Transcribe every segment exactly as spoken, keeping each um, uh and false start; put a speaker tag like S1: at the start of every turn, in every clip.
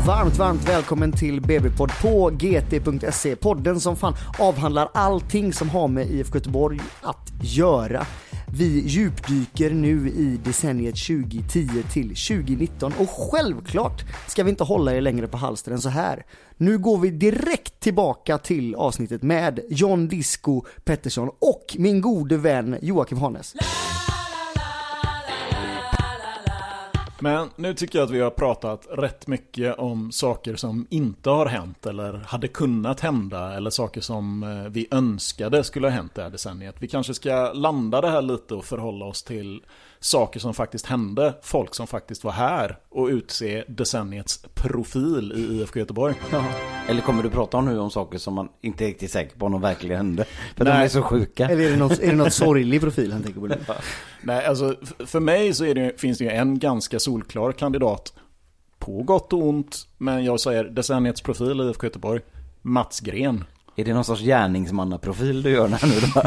S1: Varmt, varmt välkommen till B B-podd på g t punkt se. Podden som fan avhandlar allting som har med I F K Göteborg att göra. Vi djupdyker nu i decenniet tjugo tio till tjugo nitton och självklart ska vi inte hålla er längre på halster än så här. Nu går vi direkt tillbaka till avsnittet med John Disco Pettersson och min gode vän Joakim Hanes.
S2: Men nu tycker jag att vi har pratat rätt mycket om saker som inte har hänt eller hade kunnat hända eller saker som vi önskade skulle ha hänt det här decenniet. Vi kanske ska landa det här lite och förhålla oss till saker som faktiskt hände, folk som faktiskt var här och utse decenniets profil i I F K Göteborg.
S3: Ja. Eller kommer du prata om nu om saker som man inte är riktigt säker på om de verkligen hände? För
S2: Nej.
S3: de är så sjuka.
S1: Eller är det något, är det något sorglig profil han tänker på det?
S2: Nej, alltså för mig så är det, finns det ju en ganska solklar kandidat på gott och ont, men jag säger decenniets profil i I F K Göteborg, Mats Gren.
S3: Är det någon sorts gärningsmannaprofil du gör här nu då?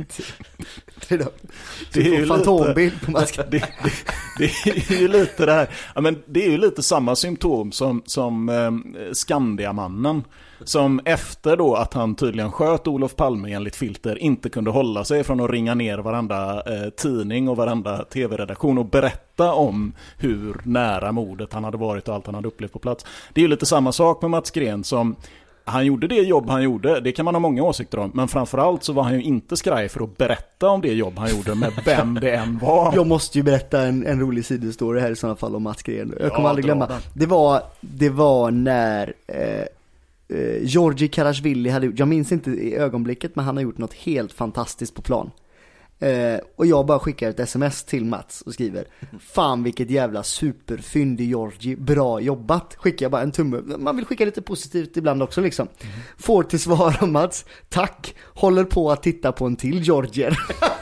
S1: det är, då.
S2: Det är ju
S1: fantombild på Mats Gren.
S2: Det, det, det är ju lite det här. Ja, men det är ju lite samma symptom som, som eh, Skandiamannen. Som efter då att han tydligen sköt Olof Palme enligt filter inte kunde hålla sig från att ringa ner varenda eh, tidning och varenda tv-redaktion och berätta om hur nära mordet han hade varit och allt han hade upplevt på plats. Det är ju lite samma sak med Mats Gren som han gjorde det jobb han gjorde, det kan man ha många åsikter om, men framförallt så var han ju inte skraj för att berätta om det jobb han gjorde med vem det än var.
S1: Jag måste ju berätta en, en rolig sidostory här i sådana fall om Mats Gren. Jag kommer
S2: ja,
S1: aldrig glömma.
S2: Den.
S1: Det var, det var när eh, eh, Georgi Karashvili hade, jag minns inte i ögonblicket, men han har gjort något helt fantastiskt på plan. Eh, och jag bara skickar ett sms till Mats och skriver: fan vilket jävla superfynd i Georgi, bra jobbat. Skickar jag bara en tumme. Man vill skicka lite positivt ibland också liksom. Mm. Får till svar av Mats: tack, håller på att titta på en till Georgier.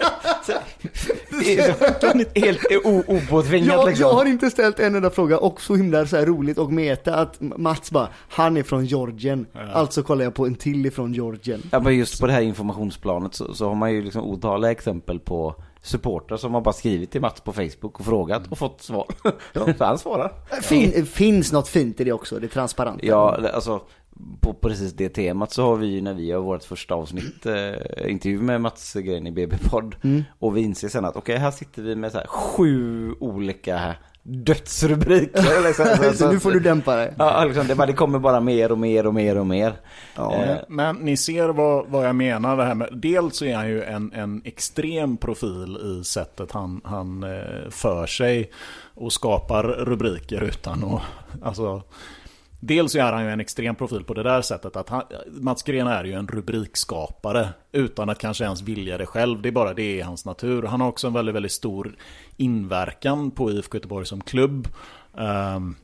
S3: Det är helt opåtvingat
S1: jag,
S3: liksom.
S1: jag har inte ställt en enda fråga och så himla så här roligt och meta att Mats bara, han är från Georgien, ja. Alltså kollar jag på en till ifrån Georgien.
S3: Ja, men just på det här informationsplanet så, så har man ju liksom otaliga exempel på supportrar som har bara skrivit till Mats på Facebook och frågat och fått svar. Ja, så han svarar.
S1: Fin, finns något fint i det också, det är transparent.
S3: Ja, alltså på precis det temat så har vi ju när vi har vårt första avsnitt eh, intervju med Mats Gren i B B-podd mm. och vi inser sen att okej, okay, här sitter vi med så här sju olika dödsrubriker liksom.
S1: så, så nu får du dämpa dig.
S3: Ja, liksom, det, bara, det kommer bara mer och mer och mer och mer.
S2: Ja, eh. Men ni ser vad, vad jag menar det här med. Dels så är han ju en, en extrem profil i sättet han, han eh, för sig och skapar rubriker utan att, alltså, dels så är han ju en extrem profil på det där sättet att han, Mats Gren är ju en rubrikskapare utan att kanske ens vilja det själv. Det är bara det i hans natur. Han har också en väldigt, väldigt stor inverkan på I F K Göteborg som klubb. Um,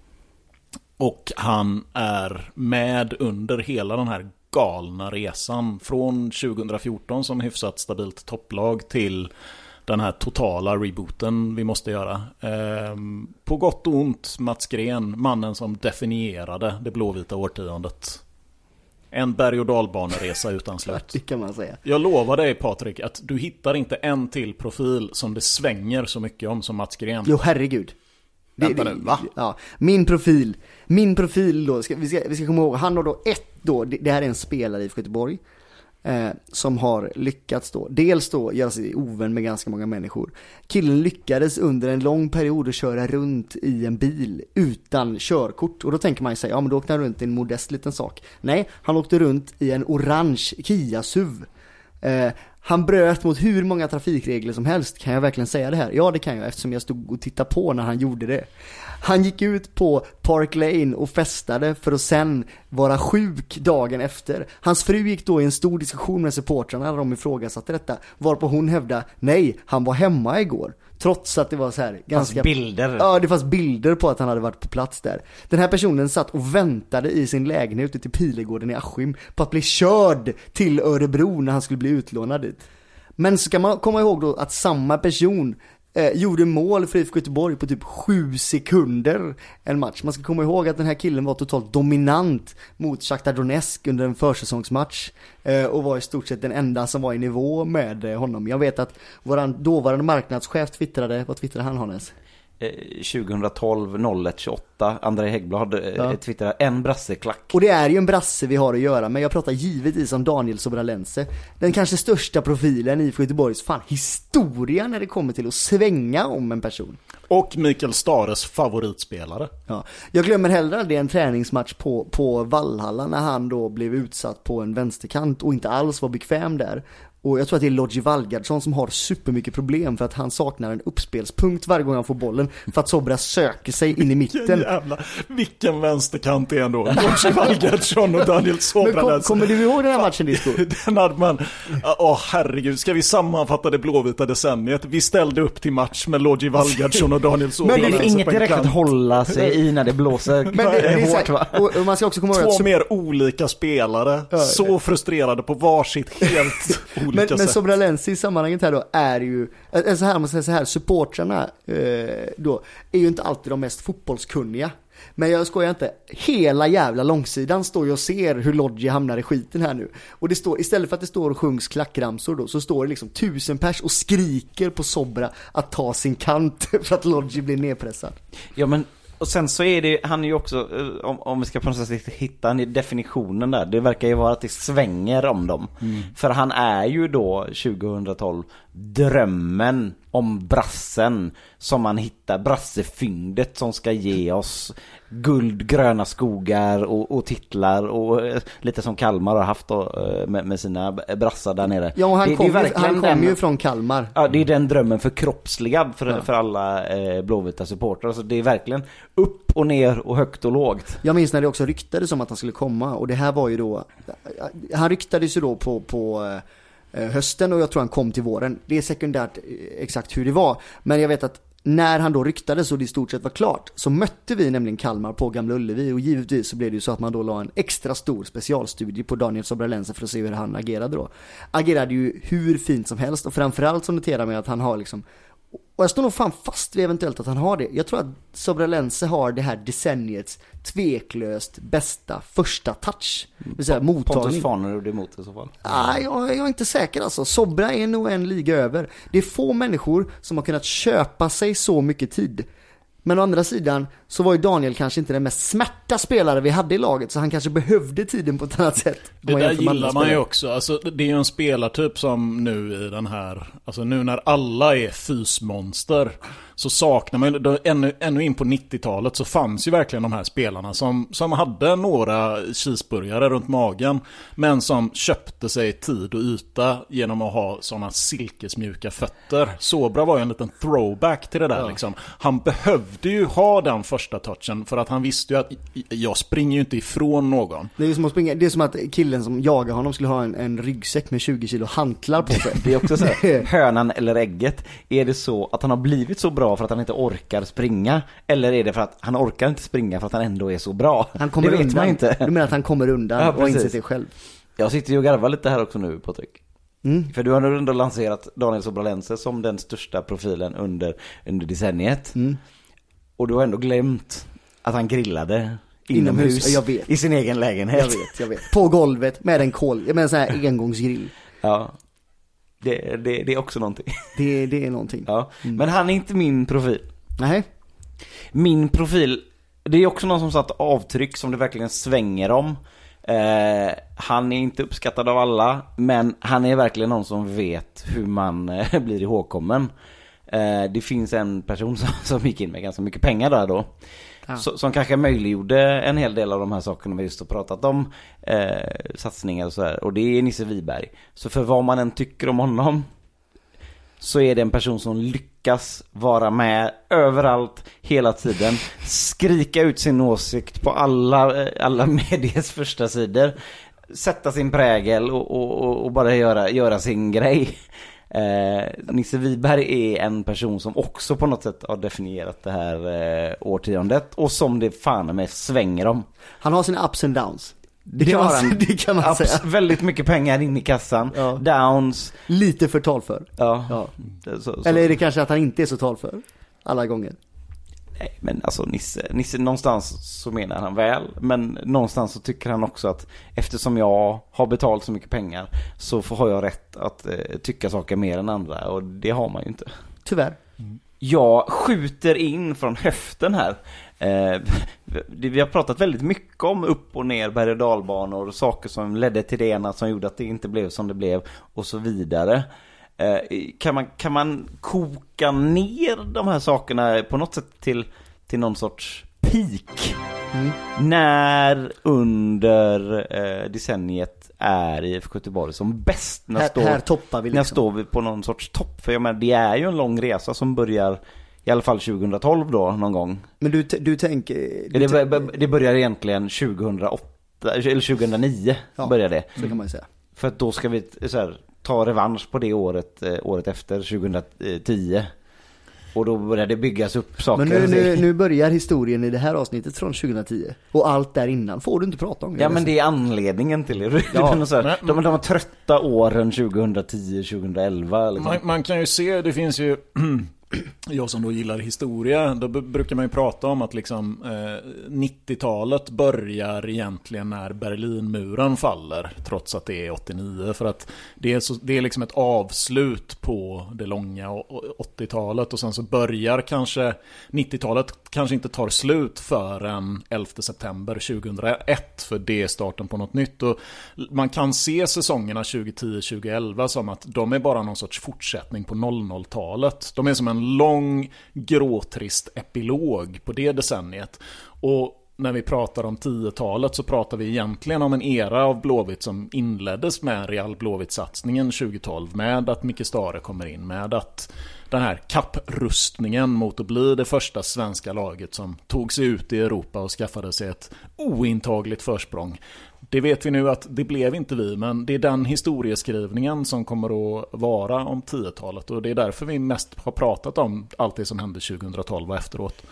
S2: och han är med under hela den här galna resan från tjugohundrafjorton som hyfsat stabilt topplag till den här totala rebooten vi måste göra. Ehm, på gott och ont, Mats Gren, mannen som definierade det blåvita årtiondet. En berg- och dalbaneresa utan slut.
S1: Det kan man säga.
S2: Jag lovar dig, Patrik, att du hittar inte en till profil som det svänger så mycket om som Mats Gren.
S1: Jo, herregud.
S2: Vänta nu, va?
S1: Ja, min profil. Min profil då, ska, vi, ska, vi ska komma ihåg, han har då ett då, det, det här är en spelare i I F K Göteborg. Eh, som har lyckats då dels då göra sig ovän med ganska många människor. Killen lyckades under en lång period att köra runt i en bil utan körkort, och då tänker man ju säga, ja men då åkte han runt i en modest liten sak. Nej, han åkte runt i en orange Kia S U V. Eh, han bröt mot hur många trafikregler som helst. Kan jag verkligen säga det här? Ja, det kan jag, eftersom jag stod och tittade på när han gjorde det. Han gick ut på Park Lane och festade för att sen vara sjuk dagen efter. Hans fru gick då i en stor diskussion med supportrarna när de ifrågasatte detta, varpå hon hävdade, nej, han var hemma igår. Trots att det var så här ganska...
S3: Fast bilder.
S1: Ja, det fanns bilder på att han hade varit på plats där. Den här personen satt och väntade i sin lägenhet ute i Pilegården i Askim på att bli körd till Örebro när han skulle bli utlånad dit. Men så kan man komma ihåg då att samma person eh, gjorde mål för I F K Göteborg på typ sju sekunder en match. Man ska komma ihåg att den här killen var totalt dominant mot Shakhtar Donetsk under en försäsongsmatch eh, och var i stort sett den enda som var i nivå med eh, honom. Jag vet att våran dåvarande marknadschef twittrade, vad twittrade han, Hannes?
S3: tjugotolv noll ett tjugoåtta André Häggblad eh,
S1: Ja.
S3: twittrade en brasseklack.
S1: Och det är ju en brasse vi har att göra, men jag pratar givetvis om Daniel Sobralense. Den kanske största profilen i I F K Göteborgs fan historia när det kommer till att svänga om en person.
S2: Och Mikael Stares favoritspelare.
S1: Ja. Jag glömmer hellre aldrig en träningsmatch på, på Valhalla när han då blev utsatt på en vänsterkant och inte alls var bekväm där. Och jag tror att det är Lodji Valgardsson som har supermycket problem för att han saknar en uppspelspunkt varje gång han får bollen för att Sobra söker sig in i mitten.
S2: Jävla, vilken vänsterkant är ändå. Lodji Valgardsson och Daniel Sobra.
S1: Men kom, kommer du ihåg den här matchen, Disco?
S2: Den hade man, åh herregud, ska vi sammanfatta det blåvita decenniet? Vi ställde upp till match med Lodji Valgardsson och Daniel Sobra.
S3: Men det är inget direkt att hålla sig i när det blåser.
S1: Men det, det är
S3: hårt,
S1: så
S3: va?
S1: här, och, och man ska också komma ihåg
S2: Två
S1: att
S2: mer olika spelare,
S1: Ja,
S2: så frustrerade på varsitt helt olika
S1: Men, men
S2: sätt.
S1: Sobralense i sammanhanget här då är ju, så här, man ska säga så här, supportrarna eh, då är ju inte alltid de mest fotbollskunniga. Men jag skojar inte, hela jävla långsidan står ju och ser hur Lodji hamnar i skiten här nu. Och det står, istället för att det står och sjungs klackramsor då, så står det liksom tusen pers och skriker på Sobra att ta sin kant för att Lodji blir nedpressad.
S3: Ja, men och sen så är det, han är ju också, om, om vi ska på något sätt hitta en definitionen där, det verkar ju vara att det svänger om dem. Mm. För han är ju då tjugotolv drömmen om brassen som man hittar, brassefyndet som ska ge oss guld, gröna skogar och, och titlar och eh, lite som Kalmar har haft då, eh, med, med sina brassar där nere.
S1: Ja, och han
S3: det,
S1: kom,
S3: det är
S1: ju, han kom
S3: den,
S1: ju från Kalmar.
S3: Ja, det är den drömmen förkroppsligad för,
S1: ja.
S3: för alla eh, blåvita supportrar. Alltså det är verkligen upp och ner och högt och lågt.
S1: Jag minns när det också ryktades om att han skulle komma, och det här var ju då, han ryktades ju då på, på eh, hösten, och jag tror han kom till våren. Det är sekundärt exakt hur det var, men jag vet att när han då ryktades och det i stort sett var klart, så mötte vi nämligen Kalmar på Gamla Ullevi, och givetvis så blev det ju så att man då la en extra stor specialstudie på Daniel Sobralense för att se hur han agerade då. Agerade ju hur fint som helst, och framförallt så noterar man att han har liksom, och jag står nog fan fast vid eventuellt att han har det. Jag tror att Sobralense har det här decenniets tveklöst bästa första touch. Det vill säga mottagning.
S3: Pontus Farnerud emot i så fall.
S1: Ah, jag, jag är inte säker alltså. Sobra är nog en liga över. Det är få människor som har kunnat köpa sig så mycket tid. Men å andra sidan så var ju Daniel kanske inte den mest smärta spelare vi hade i laget, så han kanske behövde tiden på ett annat sätt.
S2: Det där gillar man ju också. Alltså, det är ju en spelartyp som nu i den här, alltså nu när alla är fysmonster, så saknar man då, ännu, ännu in på nittiotalet så fanns ju verkligen de här spelarna som, som hade några cheeseburgare runt magen, men som köpte sig tid och yta genom att ha sådana silkesmjuka fötter. Sobra var ju en liten throwback till det där. Ja. Liksom. Han behövde ju ha den första touchen för att han visste ju att jag springer ju inte ifrån någon.
S1: Det är ju som att springa, det är som att killen som jagar honom skulle ha en, en ryggsäck med tjugo kilo hantlar på sig.
S3: Det är också så här, hönan eller ägget. Är det så att han har blivit så bra för att han inte orkar springa, eller är det för att han orkar inte springa för att han ändå är så bra?
S1: Han kommer
S3: det vet
S1: undan.
S3: man inte.
S1: Du menar att han kommer undan
S3: Ja,
S1: och inser det själv?
S3: Jag sitter ju och garvar lite här också nu, Patrik.
S1: Mm.
S3: För du har nu ändå lanserat Daniel Sobralense som den största profilen under, under decenniet. Mm. Och du har ändå glömt att han grillade inomhus, inomhus
S1: jag vet.
S3: i sin egen lägenhet.
S1: Jag vet, jag vet. På golvet med en kol, med en sån här engångsgrill.
S3: Ja. Det, det, det är också någonting.
S1: Det, det är någonting.
S3: Ja. Mm. Men han är inte min profil.
S1: Nej.
S3: Min profil, det är också någon som satt avtryck som det verkligen svänger om. Eh, han är inte uppskattad av alla, men han är verkligen någon som vet hur man eh, blir ihågkommen. Eh, det finns en person som, som gick in med ganska mycket pengar där då. Ja. Så, som kanske möjliggjorde en hel del av de här sakerna vi just har pratat om, eh, satsningar och så här. Och det är Nisse Wiberg. Så för vad man än tycker om honom, så är det en person som lyckas vara med överallt hela tiden, skrika ut sin åsikt på alla, alla medias första sidor, sätta sin prägel och, och, och bara göra, göra sin grej. Eh, Nisse Wiberg är en person som också på något sätt har definierat det här eh, årtiondet, och som det fan med svänger om. Han har sina ups and downs. Det, det, kan, man, han, det kan man ups, säga. Väldigt mycket pengar in i kassan. Ja. Downs.
S1: Lite för talför.
S3: Ja.
S1: Ja.
S3: Så, så.
S1: Eller är det kanske att han inte är så talför alla gånger?
S3: Nej, men alltså Nisse, Nisse, någonstans så menar han väl, men någonstans så tycker han också att eftersom jag har betalt så mycket pengar, så har jag rätt att eh, tycka saker mer än andra, och det har man ju inte.
S1: Tyvärr. Mm.
S3: Jag skjuter in från höften här. Eh, vi har pratat väldigt mycket om upp och ner berg- och dalbanor och saker som ledde till det ena som gjorde att det inte blev som det blev och så vidare. Eh, kan man, kan man koka ner de här sakerna på något sätt till, till någon sorts peak? Mm. När under eh, decenniet är I F K Göteborg som bäst? När,
S1: här,
S3: står,
S1: här toppar vi liksom.
S3: När står vi på någon sorts topp? För jag menar, det är ju en lång resa som börjar i alla fall tjugohundratolv då någon gång. Men du, du tänker... Du det, b- det börjar egentligen tjugohundraåtta eller tjugohundranio ja, börjar det.
S1: Så kan man ju säga.
S3: För att då ska vi så här, ta revansch på det året, eh, året efter tjugohundratio. Och då börjar det byggas upp saker.
S1: Men nu, nu, nu börjar historien i det här avsnittet från tjugohundratio. Och allt där innan får du inte prata om.
S3: Ja, men det är anledningen till det. Ja. Så här, de, de trötta åren tjugohundratio tjugohundraelva. Liksom.
S2: Man, man kan ju se, det finns ju... Jag som då gillar historia, då b- brukar man ju prata om att liksom, eh, nittiotalet börjar egentligen när Berlinmuren faller, trots att det är åttionio, för att det är, så, det är liksom ett avslut på det långa åttiotalet och sen så börjar kanske nittiotalet kanske inte tar slut förrän elfte september tjugohundraett, för det är starten på något nytt. Och man kan se säsongerna tjugohundratio tjugohundraelva som att de är bara någon sorts fortsättning på noll noll-talet. De är som en lång gråtrist epilog på det decenniet. Och när vi pratar om tiotalet så pratar vi egentligen om en era av Blåvitt som inleddes med Real Blåvitt-satsningen tjugotolv, med att Micke Stare kommer in, med att den här kapprustningen mot att bli det första svenska laget som tog sig ut i Europa och skaffade sig ett ointagligt försprång. Det vet vi nu att det blev inte vi, men det är den historieskrivningen som kommer att vara om tiotalet, och det är därför vi mest har pratat om allt det som hände tjugohundratolv och efteråt.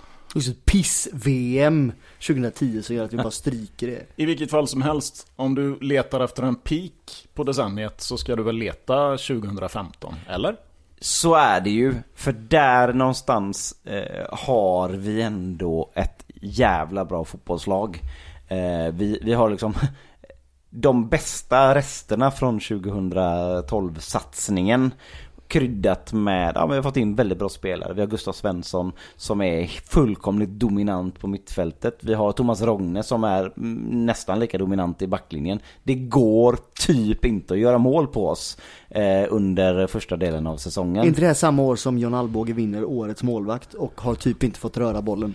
S1: Piss-V M tjugohundratio så gör att vi bara stryker det.
S2: I vilket fall som helst, om du letar efter en peak på decenniet så ska du väl leta tjugohundrafemton, eller?
S3: Så är det ju, för där någonstans eh, har vi ändå ett jävla bra fotbollslag. Eh, vi, vi har liksom de bästa resterna från tjugohundratolv-satsningen kryddat med, ja, vi har fått in väldigt bra spelare. Vi har Gustav Svensson som är fullkomligt dominant på mittfältet. Vi har Thomas Rogne som är nästan lika dominant i backlinjen. Det går typ inte att göra mål på oss eh, under första delen av säsongen.
S1: Inte det här samma år som John Alvbåge vinner årets målvakt och har typ inte fått röra bollen?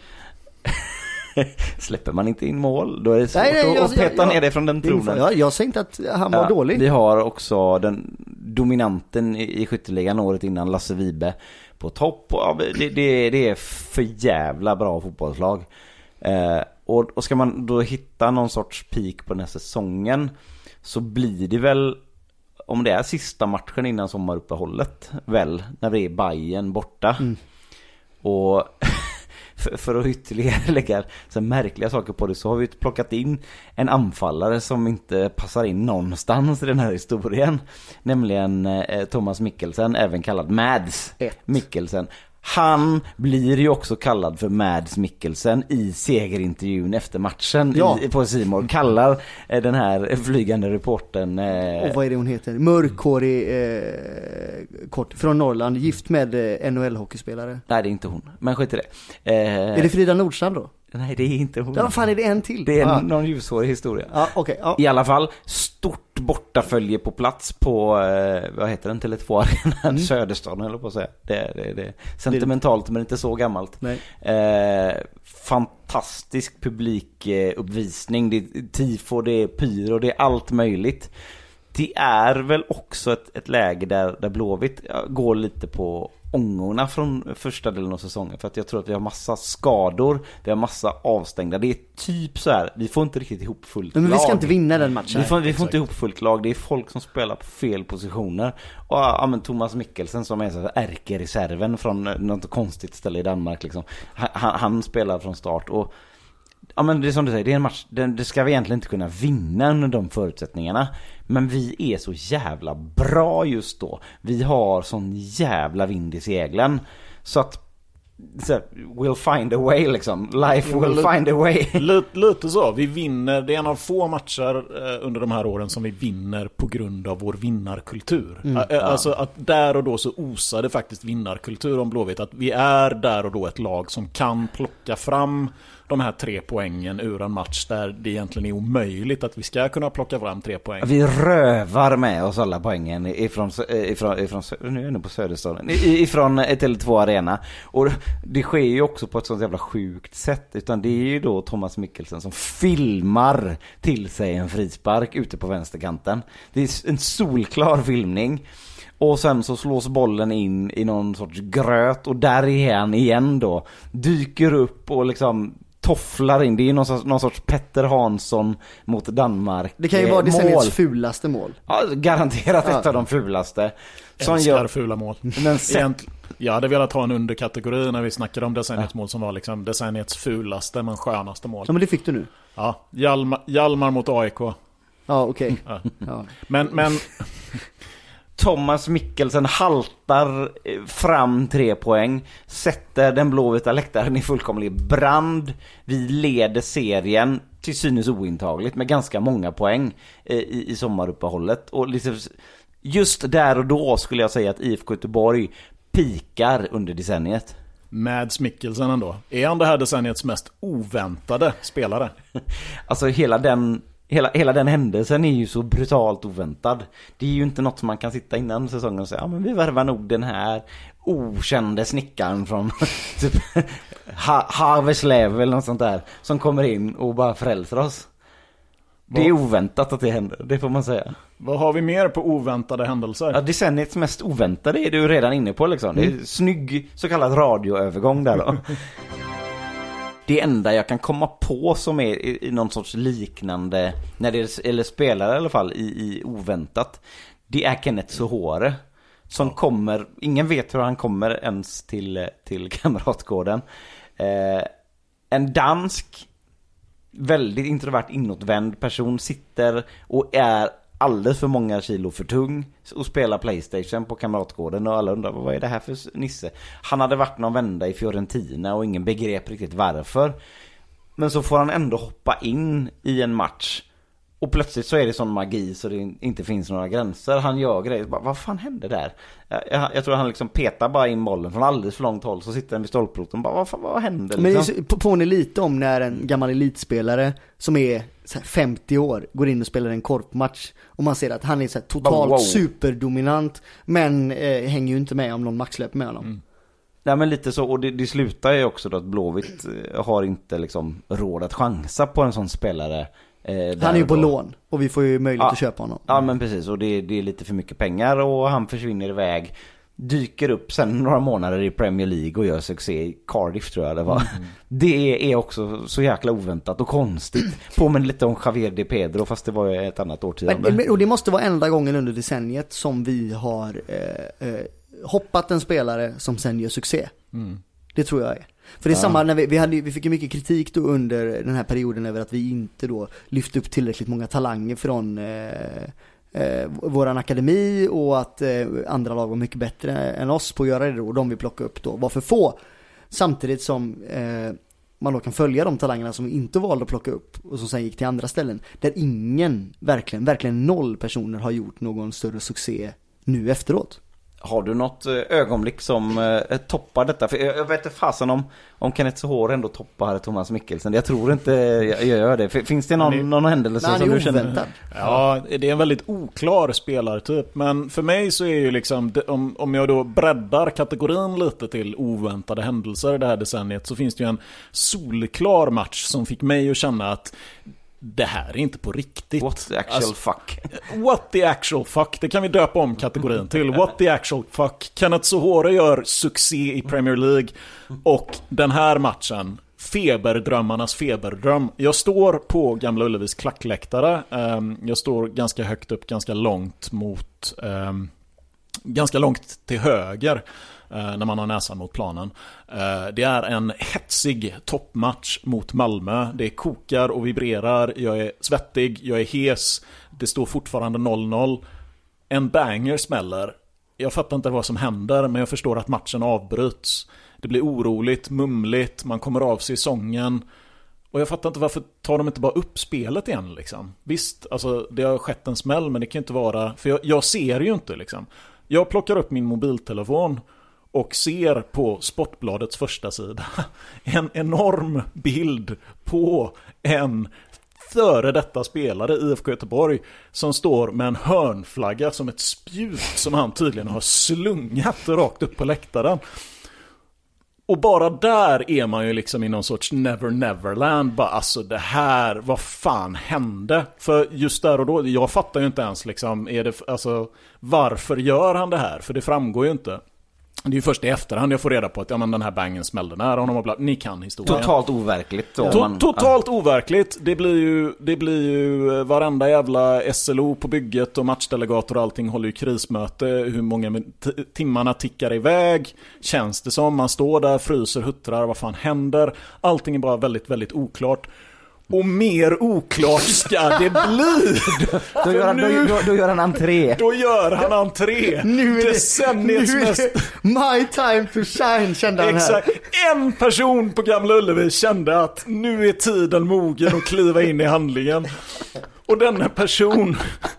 S3: Släpper man inte in mål, då är det svårt
S1: nej, nej, jag,
S3: att peta
S1: jag,
S3: ner det från den tronen.
S1: Jag, jag säger inte att han var ja, dålig.
S3: Vi har också den dominanten i, i skytteligan året innan, Lasse Vibe, på topp. Ja, det, det, det är för jävla bra fotbollslag. Eh, och, och ska man då hitta någon sorts peak på den här säsongen, så blir det väl, om det är sista matchen innan sommaruppehållet, väl, när vi är Bayern borta. Mm. Och För, för att ytterligare lägga så märkliga saker på det, så har vi plockat in en anfallare som inte passar in någonstans i den här historien. Nämligen eh, Thomas Mikkelsen, även kallad Mads Ett. Mikkelsen. Han blir ju också kallad för Mads Mikkelsen i segerintervjun efter matchen ja. i, på C More. Kallar eh, den här flygande reporten eh,
S1: och vad är det hon heter? Mörkhårig eh, kort från Norrland, gift med eh, N H L-hockeyspelare.
S3: Nej, det är inte hon, men skit i det. eh,
S1: Är det Frida Nordstrand då?
S3: Nej, det är inte hon.
S1: Ja, vad fan är det en till?
S3: Det är
S1: ah.
S3: någon ljushårig historia.
S1: Ja, okay, ja.
S3: I alla fall, stort bortafölje på plats på, eh, vad heter den, Tele två Arenan, mm. Söderstaden eller på att säga. Det, det, det är sentimentalt men inte så gammalt.
S1: Nej.
S3: Eh, fantastisk publikuppvisning. Det är tifo, det är pyro, det är allt möjligt. Det är väl också ett, ett läge där, där Blåvitt går lite på ångorna från första delen av säsongen, för att jag tror att vi har massa skador, vi har massa avstängda. Det är typ så här, vi får inte riktigt ihop fullt lag.
S1: Men vi ska inte vinna den matchen.
S3: Vi får, vi får inte ihop fullt lag. Det är folk som spelar på fel positioner. Och ja, men Thomas Mikkelsen som är så här ärkereserven från något konstigt ställe i Danmark liksom. Han, han spelar från start och ja, men det är som du säger, det är en match, det ska vi egentligen inte kunna vinna under de förutsättningarna. Men vi är så jävla bra just då. Vi har sån jävla vind i seglen. Så att så här, we'll find a way liksom. Life will
S2: lite,
S3: find a way.
S2: lite, lite så. Vi vinner, det är en av få matcher eh, under de här åren som vi vinner på grund av vår vinnarkultur. Mm, eh, alltså ja. Att där och då så osade faktiskt vinnarkultur om Blåvitt. Att vi är där och då ett lag som kan plocka fram de här tre poängen ur en match där det egentligen är omöjligt att vi ska kunna plocka fram tre poäng.
S3: Vi rövar med oss alla poängen ifrån, ifrån, ifrån nu är jag inne på Söderstaden, ifrån Tele två Arena. Och det sker ju också på ett sånt jävla sjukt sätt, utan det är ju då Thomas Mikkelsen som filmar till sig en frispark ute på vänsterkanten. Det är en solklar filmning. Och sen så slås bollen in i någon sorts gröt och där är han igen då. Dyker upp och liksom tofflar in. Det är någon sorts, någon sorts Petter Hansson mot Danmark.
S1: Det kan ju vara decenniets fulaste mål.
S3: Ja, garanterat ja. Ett av de fulaste.
S2: Som älskar gör fula mål. Men sen... Jag hade velat ha en underkategori när vi snackade om decenniets ja. mål som var liksom decenniets fulaste men skönaste mål.
S1: Ja, men det fick du nu.
S2: Ja, Hjalmar, Hjalmar mot A I K.
S1: Ja, okej. Okay.
S2: Ja.
S1: Ja.
S2: Men... men...
S3: Thomas Mikkelsen haltar fram tre poäng, sätter den blåvita läktaren i fullkomlig brand. Vi leder serien till synes ointagligt med ganska många poäng i, i sommaruppehållet. Och liksom, just där och då skulle jag säga att I F K Göteborg pikar under decenniet.
S2: Mads Mikkelsen ändå. Är han det här decenniets mest oväntade spelare?
S3: Alltså hela den... Hela, hela den händelsen är ju så brutalt oväntad. Det är ju inte något som man kan sitta innan säsongen och säga, ja men vi värvar nog den här okände snickaren från typ Harverslev eller något sånt där som kommer in och bara frälser oss. Det är oväntat att det händer, det får man säga.
S2: Vad har vi mer på oväntade händelser?
S3: Ja, decenniets mest oväntade är du redan inne på liksom. Det är mm. snygg så kallad radioövergång där då. Det enda jag kan komma på som är i, i någon sorts liknande, när det är, eller spelare i alla fall, i, i oväntat, det är Kenneth Sohore som ja. kommer, ingen vet hur han kommer ens till, till Kamratgården. Eh, en dansk, väldigt introvert inåtvänd person sitter och är alldeles för många kilo för tung och spelar PlayStation på Kamratgården och alla undrar, vad är det här för nisse? Han hade varit någon vända i Fiorentina och ingen begrep riktigt varför. Men så får han ändå hoppa in i en match och plötsligt så är det sån magi så det inte finns några gränser. Han gör grejer, bara, vad fan hände där? Jag, jag, jag tror han liksom petar bara in bollen från alldeles för långt håll, så sitter han vid stolproten, bara vad fan, vad hände? Liksom?
S1: Men påminner lite om när en gammal elitspelare som är så här femtio år går in och spelar en korpmatch och man ser att han är så här totalt wow. superdominant men eh, hänger ju inte med om någon maxlöp med honom. Mm.
S3: Nej, men lite så, och det, det slutar ju också då att Blåvitt har inte liksom råd att chansa på en sån spelare. Eh,
S1: han är ju på då. lån och vi får ju möjlighet
S3: ja,
S1: att köpa honom.
S3: Ja, men precis, och det, det är lite för mycket pengar och han försvinner iväg, dyker upp sen några månader i Premier League och gör succé i Cardiff tror jag det var. Mm. Det är också så jäkla oväntat och konstigt. Påminner lite om Javier de Pedro fast det var ju ett annat årtionde.
S1: Men, och det måste vara enda gången under decenniet som vi har eh, eh, hoppat en spelare som sen gör succé. Mm. Det tror jag är. För det är ja. samma när vi, vi, hade, vi fick ju mycket kritik då under den här perioden över att vi inte då lyfte upp tillräckligt många talanger från eh, eh, våran akademi och att eh, andra lag var mycket bättre än oss på att göra det då. Och de vi plockade upp då var för få. Samtidigt som eh, man då kan följa de talangerna som vi inte valde att plocka upp och som sen gick till andra ställen. Där ingen, verkligen, verkligen noll personer har gjort någon större succé nu efteråt.
S3: Har du något ögonblick som eh, toppar detta? För jag, jag vet inte fasen om, om Kenneth Sohore ändå toppar Thomas Mikkelsen. Jag tror inte jag, jag gör det. Finns det någon, någon händelse nej, som du känner?
S2: Ja, det är en väldigt oklar spelartyp. Men för mig så är ju liksom, om, om jag då breddar kategorin lite till oväntade händelser det här decenniet, så finns det ju en solklar match som fick mig att känna att det här är inte på riktigt.
S3: What the actual alltså, fuck?
S2: What the actual fuck? Det kan vi döpa om kategorin till. What the actual fuck? Kenneth Sohore gör succé i Premier League. Och den här matchen, feberdrömmarnas feberdröm. Jag står på Gamla Ullevis klackläktare. Jag står ganska högt upp, ganska långt mot... Ganska långt till höger när man har näsan mot planen. Det är en hetsig toppmatch mot Malmö. Det kokar och vibrerar. Jag är svettig, jag är hes. Det står fortfarande noll noll. En banger smäller. Jag fattar inte vad som händer, men jag förstår att matchen avbryts. Det blir oroligt, mumligt, man kommer av sig i sången. Och jag fattar inte varför tar de inte bara upp spelet igen liksom. Visst, alltså det har skett en smäll, men det kan inte vara... För jag, jag ser ju inte liksom. Jag plockar upp min mobiltelefon och ser på Sportbladets första sida en enorm bild på en före detta spelare i I F K Göteborg som står med en hörnflagga som ett spjut som han tydligen har slungat rakt upp på läktaren. Och bara där är man ju liksom i någon sorts never neverland. Bara alltså det här, vad fan hände? För just där och då, jag fattar ju inte ens liksom, är det, alltså, varför gör han det här? För det framgår ju inte. Det är ju först i efterhand jag får reda på att ja, men den här bangen smällde när honom och bla, ni kan historien.
S3: Totalt overkligt då.
S2: To-
S3: man,
S2: totalt ja. overkligt. Det blir ju det blir ju varenda jävla S L O på bygget och matchdelegator och allting håller ju krismöte. Hur många t- timmarna tickar iväg. Känns det som man står där, fryser, huttrar, vad fan händer? Allting är bara väldigt väldigt oklart. Och mer oklart ska det bli.
S3: Då gör han, nu, då, då gör han entré.
S2: Då gör han entré.
S1: Nu är det,
S2: Decenniets
S1: nu är
S2: mest...
S1: det my time to shine, kände han här.
S2: Exakt. En person på Gamla Ullevi kände att nu är tiden mogen att kliva in i handlingen. Och denna person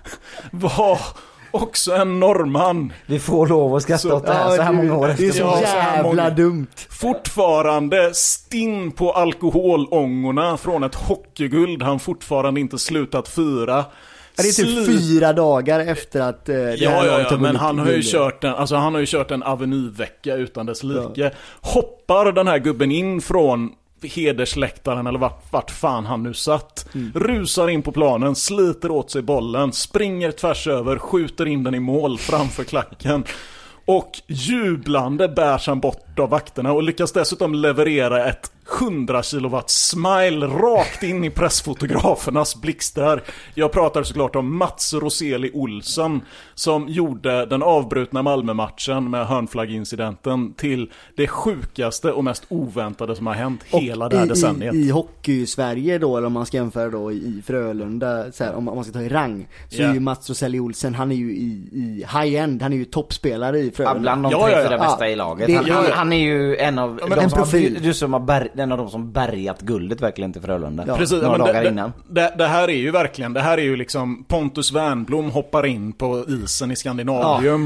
S2: var också en norrman.
S3: Vi får lov att skratta
S2: Så-
S3: åt det här
S1: Ja,
S3: så här
S1: det-
S3: många år efter.
S1: Det är så
S2: Ja, så här
S1: jävla
S2: många-
S1: dumt.
S2: Fortfarande stinn på alkoholångorna från ett hockeyguld han fortfarande inte slutat fira.
S1: Ja, det är typ
S2: Slut-
S1: fyra dagar efter att eh, det
S2: Ja,
S1: här
S2: ja,
S1: laget
S2: ja,
S1: har
S2: men
S1: vunnit
S2: han har ju
S1: guldet.
S2: kört en, alltså han har ju kört en avenyvecka utan dess like. Hoppar den här gubben in från hedersläktaren eller vart, vart fan han nu satt.
S1: Mm.
S2: Rusar in på planen, sliter åt sig bollen, springer tvärs över, skjuter in den i mål framför klacken. Och jublande bärs han bort av vakterna och lyckas dessutom leverera ett hundra kilowatt smile rakt in i pressfotografernas blixtar. Jag pratar såklart om Mats Roseli Olsson som gjorde den avbrutna Malmö-matchen med hörnflaggincidenten till det sjukaste och mest oväntade som har hänt hela det här
S1: i,
S2: decenniet.
S1: I, i hockey-Sverige då, eller om man ska jämföra då i Frölunda, så här, om, om man ska ta i rang, så
S2: Ja.
S1: är ju Mats Roseli Olsen, han är ju i, i high-end, han är ju toppspelare i
S3: Ja,
S1: Frölunda.
S3: bland de
S2: Ja,
S3: tre
S2: ja, ja.
S3: fyra bästa
S1: Ja,
S3: i laget.
S1: det-
S3: Han,
S2: ja,
S3: han,
S2: ja.
S3: han är ju en av
S2: men
S3: de
S1: en
S3: som
S1: profil.
S3: har, du som har bär, en av de som bärgat guldet verkligen till Frölunda.
S1: Ja.
S2: Precis,
S3: Några
S2: men
S3: dagar
S2: det,
S3: innan.
S2: det, det här är ju verkligen, det här är ju liksom Pontus Wernbloom hoppar in på isen i Skandinavium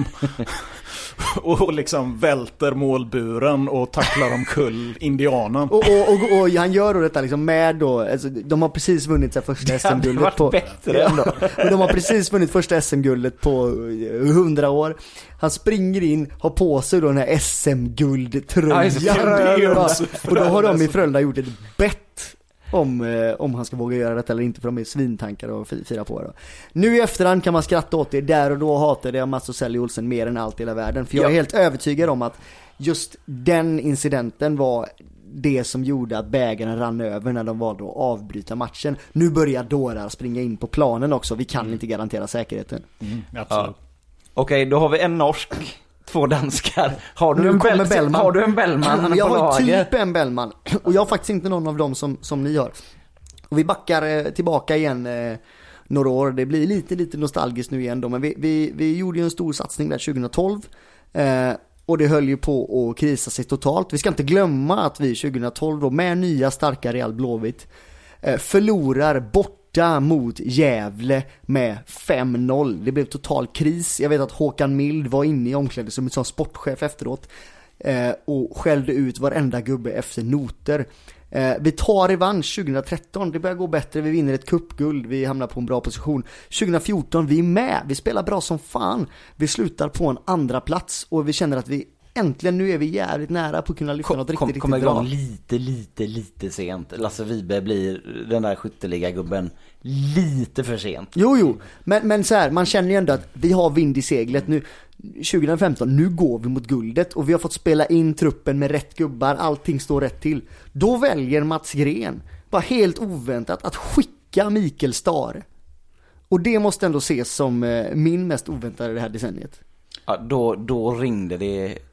S2: och, och liksom välter målburen och tacklar omkull indianen.
S1: Och, och, och, och han gör då detta liksom med då, alltså, de har precis vunnit sig första
S3: Det hade
S1: S M-guldet
S3: varit
S1: på...
S3: bättre ändå.
S1: Och de har precis vunnit första S M-guldet på hundra år. Han springer in, har på sig då den här S M-guldtröjan.
S3: Ja, just det. Det är ju
S2: också
S1: Och då har de i Frölunda gjort ett bett om, eh, om han ska våga göra det eller inte, för de är svintankar och fira på det. Nu i efterhand kan man skratta åt det. Där och då hatade jag Mats Roseli Olsen mer än allt i hela världen. För jag är
S3: Ja.
S1: helt övertygad om att just den incidenten var det som gjorde att bägaren rann över när de valde att avbryta matchen. Nu börjar dårar springa in på planen också. Vi kan inte garantera säkerheten.
S2: Mm, absolut.
S3: Ja. Okej, då har vi en norsk, två danskar. Har du,
S1: Nu
S3: en,
S1: kommer
S3: Bell-
S1: Bellman.
S3: har du en Bellman
S1: Jag
S3: på
S1: har
S3: lager?
S1: typ en Bellman. Och jag har faktiskt inte någon av dem som, som ni har. Och vi backar eh, tillbaka igen eh, några år. Det blir lite lite nostalgiskt nu igen då. Men vi, vi, vi gjorde ju en stor satsning där tjugohundratolv. Eh, och det höll ju på att krisa sig totalt. Vi ska inte glömma att vi tjugohundratolv då med nya starka Real Blåvitt eh, förlorar borta mot Gävle med fem noll. Det blev total kris. Jag vet att Håkan Mild var inne i omklädningsrummet som sportchef efteråt eh, och skällde ut varenda gubbe efter noter. Eh, vi tar revansch tjugohundratretton, det börjar gå bättre, vi vinner ett cupguld, vi hamnar på en bra position. tjugohundrafjorton, vi är med, vi spelar bra som fan. Vi slutar på en andra plats och vi känner att vi äntligen, nu är vi jävligt nära på att kunna lyfta
S3: Kom,
S1: något
S3: kom,
S1: riktigt,
S3: kommer
S1: riktigt bra.
S3: igång lite, lite, lite sent. Lasse Vibe blir den där skytteliga-gubben lite för sent.
S1: Jo, jo, men, men så här, man känner ju ändå att vi har vind i seglet nu. tjugohundrafemton, nu går vi mot guldet och vi har fått spela in truppen med rätt gubbar, allting står rätt till. Då väljer Mats Gren, bara helt oväntat, att skicka Mikael Stare. Och det måste ändå ses som eh, min mest oväntade det här decenniet.
S3: Ja, då, då ringde det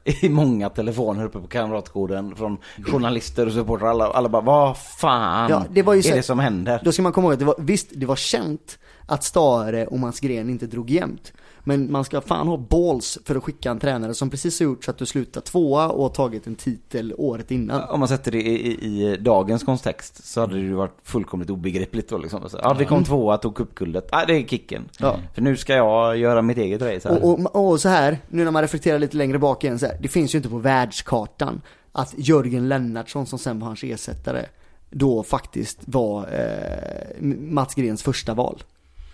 S3: i många telefoner uppe på Kamratgården från journalister och supportrar. Alla, alla bara, vad fan
S1: ja, det var ju
S3: är
S1: så,
S3: det som händer?
S1: Då ska man komma ihåg att det var, visst, det var känt att Stare och Mats Green inte drog jämnt. Men man ska fan ha balls för att skicka en tränare som precis har gjort så att du slutar tvåa och har tagit en titel året innan.
S3: Om man sätter det i, i, i dagens kontext så hade det ju varit fullkomligt obegripligt då liksom. Ja, vi kom mm. tvåa, tog cupguldet. Ja, det är kicken. Ja. För nu ska jag göra mitt eget race här.
S1: Och, och, och så här, nu när man reflekterar lite längre bak igen så här, det finns ju inte på världskartan att Jörgen Lennartsson som sen var hans ersättare då faktiskt var eh, Mats Grens första val.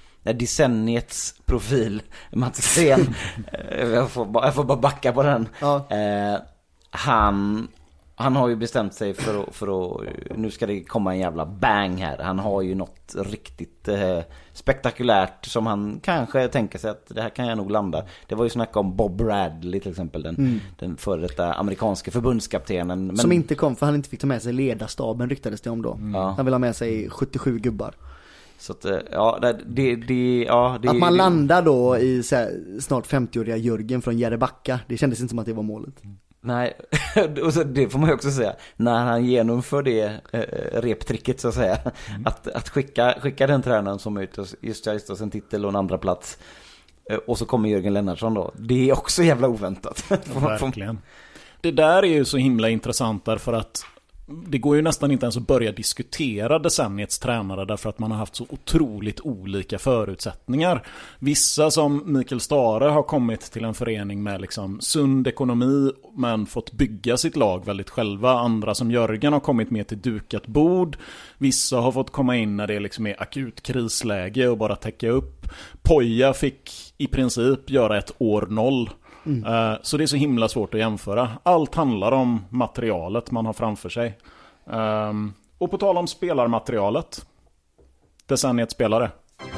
S3: Decenniets profil Mats Gren. jag, får bara, jag får bara backa på den. Ja. Eh, han han har ju bestämt sig för att, för att nu ska det komma en jävla bang här. Han har ju något riktigt eh, spektakulärt som han kanske tänker sig att det här kan jag nog landa. Det var ju snack om Bob Bradley till exempel, den, mm. den före detta amerikanska förbundskaptenen. Men... Som
S1: inte kom för han inte fick ta med sig ledarstaben, ryktades det om då. Mm. Han vill ha med sig sjuttiosju gubbar.
S3: Så att, ja, det, det, ja, det,
S1: att man
S3: det,
S1: landar då i så här, snart femtioåriga Jörgen från Järebacka, det kändes inte som att det var målet.
S3: Nej, och så, det får man ju också säga, när han genomför det äh, reptricket så att säga, mm. att, att skicka, skicka den tränaren som ut och just, just, just en titel och en andra plats äh, och så kommer Jörgen Lennartsson då, det är också jävla oväntat.
S2: Ja, verkligen. Det där är ju så himla intressant därför att det går ju nästan inte ens att börja diskutera decenniets tränare därför att man har haft så otroligt olika förutsättningar. Vissa som Mikael Stare har kommit till en förening med liksom sund ekonomi men fått bygga sitt lag väldigt själva. Andra som Jörgen har kommit med till dukat bord. Vissa har fått komma in när det liksom är akut krisläge och bara täcka upp. Poja fick i princip göra ett år noll. Mm. Så det är så himla svårt att jämföra. Allt handlar om materialet man har framför sig. um, Och på tal om spelarmaterialet, decenniets spelare.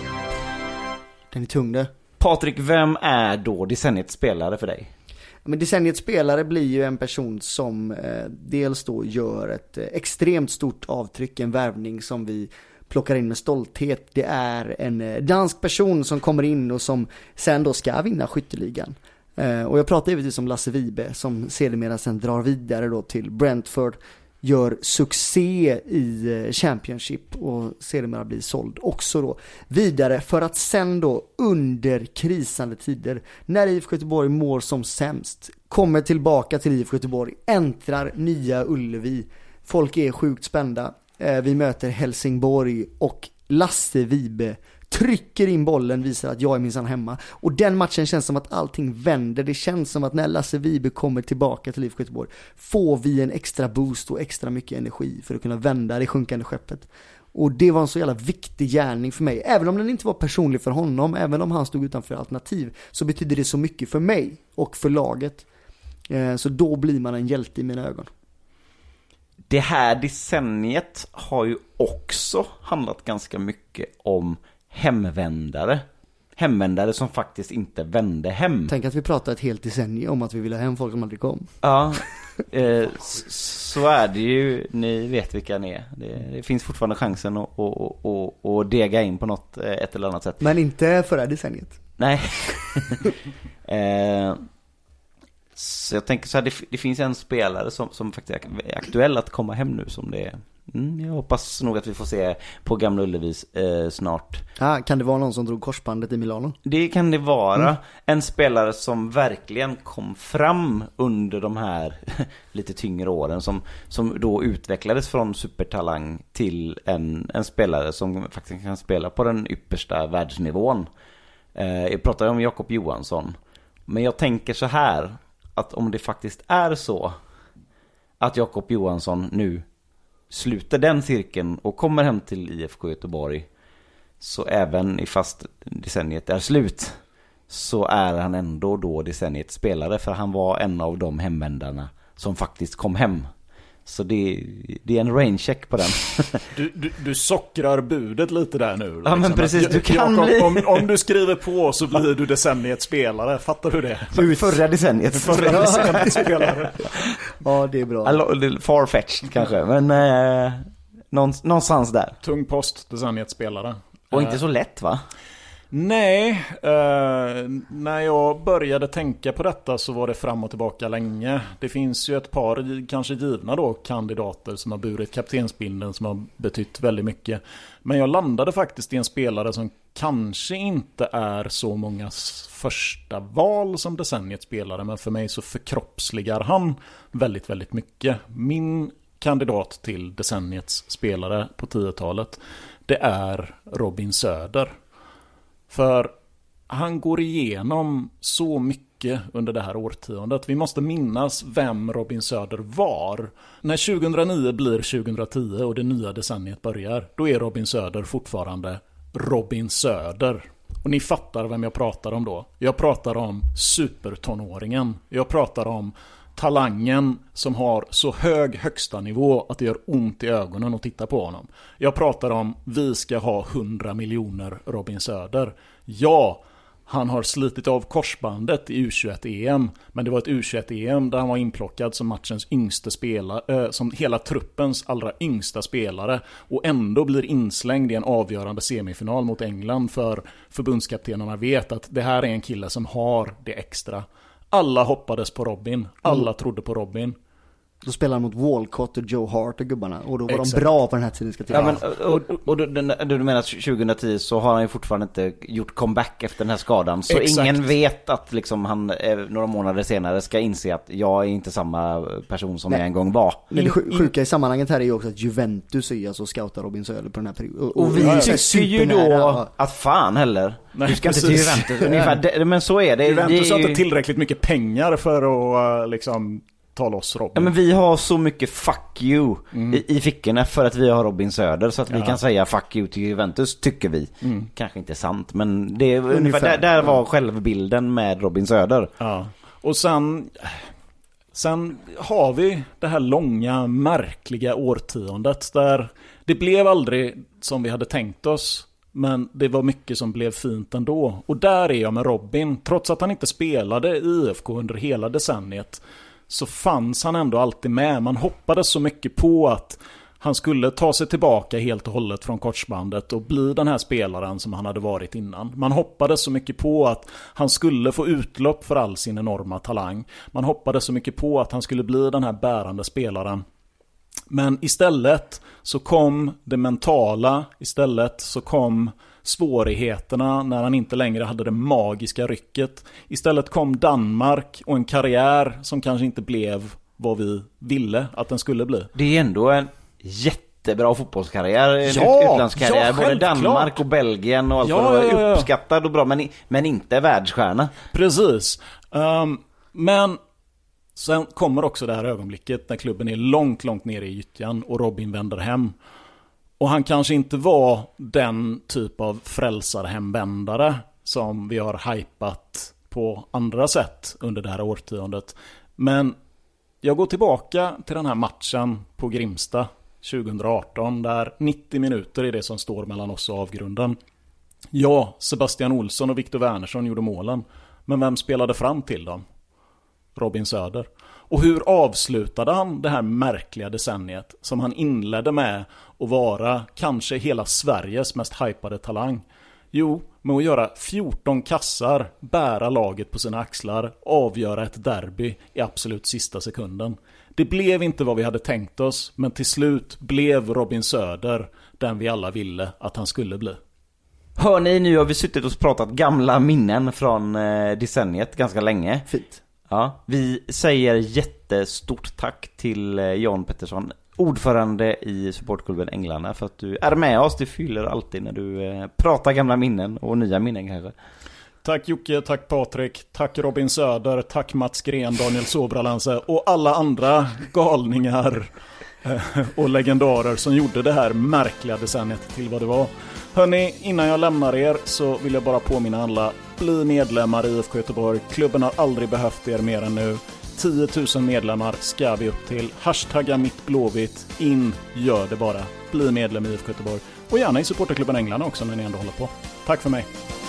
S1: Den är tung det.
S3: Patrik, vem är då decenniets spelare för dig?
S1: Men decenniets spelare blir ju en person som eh, dels då gör ett eh, extremt stort avtryck, en värvning som vi plockar in med stolthet. Det är en eh, dansk person som kommer in och som sen då ska vinna skytteligan. Uh, och jag pratar givetvis om Lasse Vibe som sedermera sen drar vidare då till Brentford, gör succé i uh, Championship och sedermera blir såld också då vidare för att sen då under krisande tider när I F K Göteborg mår som sämst kommer tillbaka till I F K Göteborg, äntrar nya Ullevi, folk är sjukt spända, uh, vi möter Helsingborg och Lasse Vibe trycker in bollen, visar att jag är minsann hemma. Och den matchen känns som att allting vänder. Det känns som att när Lasse Vibe kommer tillbaka till I F K Göteborg får vi en extra boost och extra mycket energi för att kunna vända det sjunkande skeppet. Och det var en så jävla viktig gärning för mig. Även om den inte var personlig för honom, även om han stod utanför alternativ, så betyder det så mycket för mig och för laget. Så då blir man en hjälte i mina ögon.
S3: Det här decenniet har ju också handlat ganska mycket om hemvändare. Hemvändare som faktiskt inte vände hem.
S1: Tänk att vi pratar ett helt decennium om att vi vill ha hem folk som aldrig kom.
S3: Ja, eh, så är det ju. Ni vet vilka ni är. Det, det finns fortfarande chansen att, att, att, att dega in på något, ett eller annat sätt.
S1: Men inte förra decenniet.
S3: Nej. eh, så jag tänker så här, det, det finns en spelare som, som faktiskt är aktuell att komma hem nu som det är. Mm, jag hoppas nog att vi får se på Gamla Ullevis eh, snart.
S1: Ah, kan det vara någon som drog korsbandet i Milano?
S3: Det kan det vara. Mm. En spelare som verkligen kom fram under de här lite tyngre åren. Som, som då utvecklades från supertalang till en, en spelare som faktiskt kan spela på den yppersta världsnivån. Eh, jag pratar om Jakob Johansson. Men jag tänker så här, att om det faktiskt är så att Jakob Johansson nu sluter den cirkeln och kommer hem till I F K Göteborg, så även i fast decenniet är slut, så är han ändå då decenniets spelare, för han var en av de hemvändarna som faktiskt kom hem. Så det, det är en raincheck på den.
S2: Du, du, du sockrar budet lite där nu. Liksom.
S3: Ja, men precis, du kan
S2: Jakob,
S3: bli...
S2: om, om du skriver på så blir du decenniets spelare. Fattar du det?
S3: Ut. Förra decenniet.
S2: Förra decenniets spelare.
S1: Ja, det är bra.
S3: Farfetched kanske, men eh, någonstans där.
S2: Tung post, decenniets spelare.
S3: Och inte så lätt, va?
S2: Nej, eh, när jag började tänka på detta så var det fram och tillbaka länge. Det finns ju ett par kanske givna då kandidater som har burit kaptensbindeln som har betytt väldigt mycket. Men jag landade faktiskt i en spelare som kanske inte är så mångas första val som decenniets spelare, men för mig så förkroppsligar han väldigt, väldigt mycket. Min kandidat till decenniets spelare på tiotalet, det är Robin Söder. För han går igenom så mycket under det här årtiondet. Vi måste minnas vem Robin Söder var. När tjugohundranio blir tjugohundratio och det nya decenniet börjar, då är Robin Söder fortfarande Robin Söder. Och ni fattar vem jag pratar om då. Jag pratar om supertonåringen. Jag pratar om talangen som har så hög högsta nivå att det gör ont i ögonen att titta på honom. Jag pratar om vi ska ha hundra miljoner Robin Söder. Ja, han har slitit av korsbandet i U tjugoett-E M, men det var ett U tjugoett-E M där han var inplockad som matchens yngste spelare, äh, som hela truppens allra yngsta spelare, och ändå blir inslängd i en avgörande semifinal mot England, för förbundskaptenerna vet att det här är en kille som har det extra. Alla hoppades på Robin. Alla mm. trodde på Robin.
S1: Då spelade han mot Walcott och Joe Hart och gubbarna. Och då var
S2: Exakt.
S1: de bra på den här tiden. Ska
S3: ja, men, och och, och du, du menar att tjugohundratio så har han ju fortfarande inte gjort comeback efter den här skadan. Så
S2: Exakt.
S3: Ingen vet att liksom han eh, några månader senare ska inse att jag är inte samma person som Nej. jag en gång var.
S1: Men det sjuka i sammanhanget här är ju också att Juventus är alltså scoutar Robin Söder på den här perioden. Och,
S3: och, och vi ja, tycker ju då att fan heller. Nej, du ska precis. Inte till Juventus. Ungefär, men så är det.
S2: Juventus
S3: det är
S2: har inte tillräckligt mycket pengar för att liksom ta loss Robin.
S3: Ja, men vi har så mycket fuck you mm. i, i fickorna för att vi har Robin Söder, så att vi ja. kan säga fuck you till Juventus, tycker vi. Mm. Kanske inte sant, men det är ungefär, där, där var självbilden med Robin Söder.
S2: Ja. Och sen sen har vi det här långa, märkliga årtiondet där det blev aldrig som vi hade tänkt oss, men det var mycket som blev fint ändå. Och där är jag med Robin. Trots att han inte spelade i I F K under hela decenniet, så fanns han ändå alltid med. Man hoppades så mycket på att han skulle ta sig tillbaka helt och hållet från korsbandet och bli den här spelaren som han hade varit innan. Man hoppades så mycket på att han skulle få utlopp för all sin enorma talang. Man hoppades så mycket på att han skulle bli den här bärande spelaren. Men istället så kom det mentala, istället så kom svårigheterna när han inte längre hade det magiska rycket. Istället kom Danmark och en karriär som kanske inte blev vad vi ville att den skulle bli.
S3: Det är ändå en jättebra fotbollskarriär,
S2: ja,
S3: utlandskarriär,
S2: ja,
S3: både Danmark och Belgien och allt
S2: ja,
S3: vad det var,
S2: ja, ja.
S3: uppskattad och bra, men, men inte världsstjärna.
S2: Precis. Um, men sen kommer också det här ögonblicket när klubben är långt, långt nere i gyttjan och Robin vänder hem. Och han kanske inte var den typ av frälsarhemvändare som vi har hypat på andra sätt under det här årtiondet. Men jag går tillbaka till den här matchen på Grimsta tjugohundraarton där nittio minuter är det som står mellan oss och avgrunden. Ja, Sebastian Olsson och Victor Wernersson gjorde målen. Men vem spelade fram till dem? Robin Söder. Och hur avslutade han det här märkliga decenniet som han inledde med att vara kanske hela Sveriges mest hypade talang? Jo, med att göra fjorton kassar, bära laget på sina axlar, avgöra ett derby i absolut sista sekunden. Det blev inte vad vi hade tänkt oss, men till slut blev Robin Söder den vi alla ville att han skulle bli.
S3: Hör ni, nu har vi suttit och pratat gamla minnen från eh, decenniet ganska länge.
S1: Fint.
S3: Ja, vi säger jättestort tack till Jan Pettersson, ordförande i supportklubben Änglarna, för att du är med oss. Det fyller alltid när du eh, pratar gamla minnen och nya minnen kanske.
S2: Tack Jocke, tack Patrik, tack Robin Söder, tack Mats Gren, Daniel Sobralanse och alla andra galningar eh, och legendarer som gjorde det här märkliga decenniet till vad det var. Hörrni, innan jag lämnar er så vill jag bara påminna alla: bli medlemmar i I F K Göteborg. Klubben har aldrig behövt er mer än nu. tio tusen medlemmar ska vi upp till. Hashtagga mitt blåvitt. In, gör det bara. Bli medlem i I F K Göteborg. Och gärna i supporterklubben Änglarna också när ni ändå håller på. Tack för mig.